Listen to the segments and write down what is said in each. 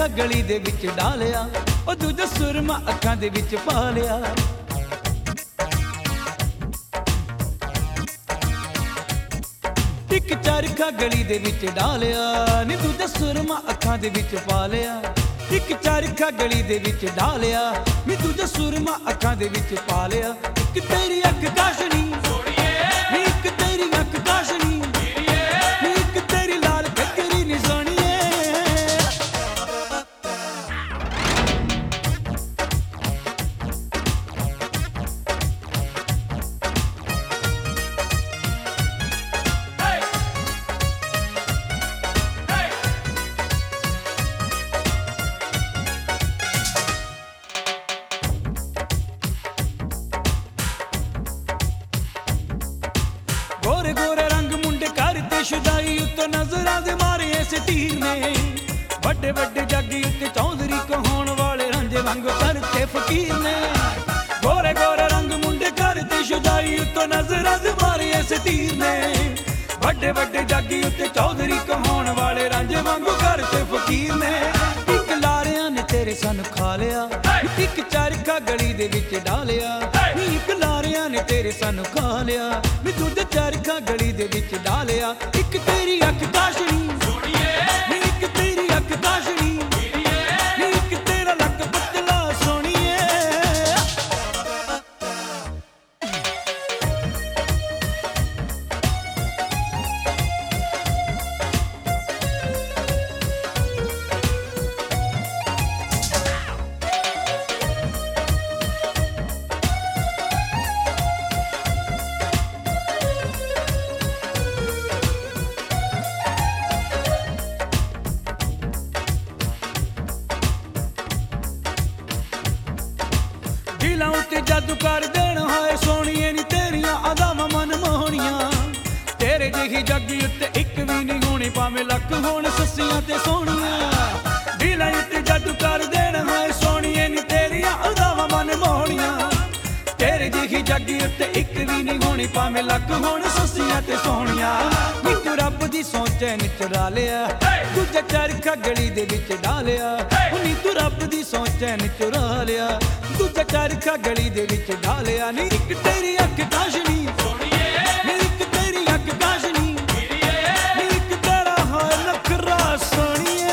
ਚਰਖਾ ਗਲੀ ਦੇ ਵਿੱਚ ਡਾਲਿਆ, ਉਹ ਦੂਜਾ ਸੁਰਮਾ ਅੱਖਾਂ ਦੇ ਵਿੱਚ ਪਾ ਲਿਆ। ਇੱਕ ਚਰਖਾ ਗਲੀ ਦੇ ਵਿੱਚ ਡਾਲਿਆ ਨੀ, ਦੂਜਾ ਸੁਰਮਾ ਅੱਖਾਂ ਦੇ ਵਿੱਚ ਪਾ ਲਿਆ। ਇੱਕ ਚਰਖਾ ਗਲੀ ਦੇ ਵਿੱਚ ਡਾਲਿਆ ਨੀ, ਦੂਜਾ ਸੁਰਮਾ ਅੱਖਾਂ ਦੇ ਵਿੱਚ ਪਾ ਲਿਆ। ਇੱਕ ਤੇਰੀ ਅੱਖ ਕਾਸ਼ਣੀ ਨੀ, ਇੱਕ ਤੇਰੀ ਅੱਖ ਕਾਸ਼ਣੀ ਨੀ, ਇੱਕ ਤੇਰੀ ਲਾਲ ਫਕਰੀ ਨੀ ਸੋਹਣੀਏ। गोरे गोरे रंग मुंडे करते शुदाई उत्ते नजरां दे मारे ऐसे तीर ने। बड़े बड़े जग्गी उत्ते चौधरी कहाउण वाले रांझे वांगू करते फकीर ने। गोरे गोरे रंग मुंडे करते शुदाई उत्ते नजरां दे मारे ऐसे तीर ने। बड़े बड़े जग्गी उत्ते चौधरी कहाउण वाले रांझे वांगू करते फकीर ने। एक लारियां ने तेरे सन खा लिया, एक चरखा गली दे विच डालिया। एक लारियां ने तेरे सन खा लिया, नी दूजा चरखा गली दे विच डालिया। एक तेरी अख काशनी नी, एक तेरी अख काशनी नी, एक तेरा लक पतला सोहणीए। दिलां उत्ते जादू कर देना है सोहणीए नी, तेरियां अदावां मन मोहणियां। तेरे जेही जग्गी उत्ते इक भी नहीं होनी, भावें लख होण सस्सियां ते सोहणियां। दिलां उत्ते जादू कर देना है सोहणीए नी, तेरियां अदावां मन मोहणियां। तेरे जेही जग्गी उत्ते इक भी नहीं होनी, भावें लख होण सस्सियां ते सोहणियां। नी तू रब दी सोचे नी चुरा लिया, दूजा चरखा गली दे विच डालिया। नी तू रब दी सोचे नी चुरा लिया, दूजा चरखा गली दे विच डालिया। नी एक तेरी अख काशनी नी, एक तेरी अख काशनी नी, एक तेरा हाय नखरा सोहणीए।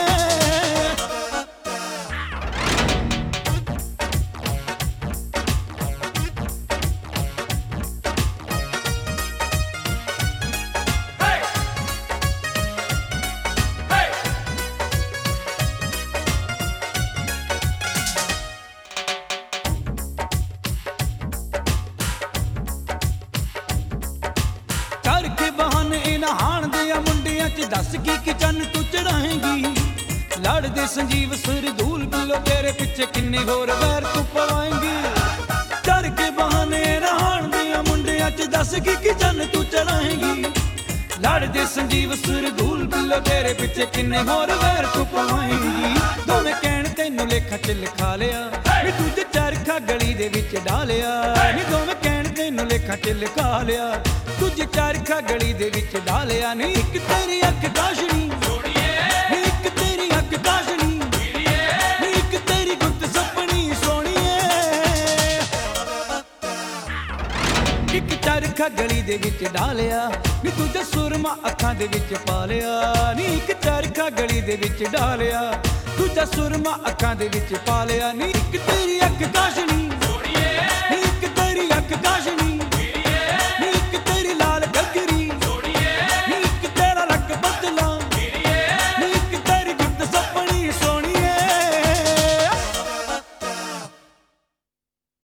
करके बहाने इन्हां हाण दियां मुंडियां च दस की चन्न तू चढ़ाएंगी। लड़दे संजीव सुर धूल बिल्लो तेरे पिछे किन्ने होर वैर तू पवाएंगी। करके बहाने इन्हां हाण दियां मुंडियां च दस की चन्न तू चढ़ाएंगी। लड़दे संजीव सुर धूल बिल्लो तेरे पिछे किन्ने होर वैर तू पवाएंगी। दोवें कहण तैनूं लेखा च लिखा लिया, नी दूजे चरखा गली दे विच डालिया। नी दोवें कहण तैनूं लेखा च लिखा लिया, दूजे चरखा गली दे विच डालिया। नी एक तेरी अख काशनी नी, एक तेरी अख काशनी नी, एक तेरी गुत्त सपनी सोहणीए। एक चरखा गली दे विच डालिया, नी दूजा सुरमा अखां दे विच पा लिया। नी एक चरखा गली दे विच डालिया, दूजा सुरमा अखां दे विच पा लिया। नी एक तेरी अख काशनी